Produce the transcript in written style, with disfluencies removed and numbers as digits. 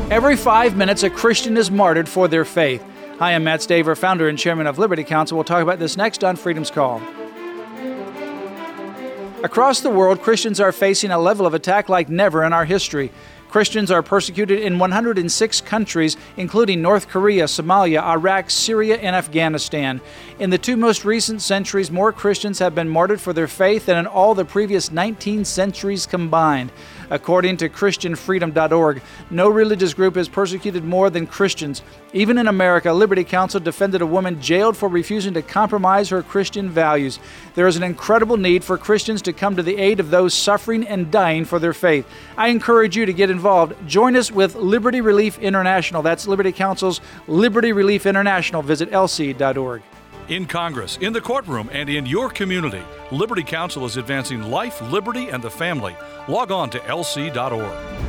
Every 5 minutes, a Christian is martyred for their faith. Hi, I'm Matt Staver, founder and chairman of Liberty Counsel. We'll talk about this next on Freedom's Call. Across the world, Christians are facing a level of attack like never in our history. Christians are persecuted in 106 countries, including North Korea, Somalia, Iraq, Syria, and Afghanistan. In the two most recent centuries, more Christians have been martyred for their faith than in all the previous 19 centuries combined. According to ChristianFreedom.org, no religious group is persecuted more than Christians. Even in America, Liberty Counsel defended a woman jailed for refusing to compromise her Christian values. There is an incredible need for Christians to come to the aid of those suffering and dying for their faith. I encourage you to get involved. Join us with Liberty Relief International. That's Liberty Counsel's Liberty Relief International. Visit lc.org. In Congress, in the courtroom, and in your community, Liberty Counsel is advancing life, liberty, and the family. Log on to lc.org.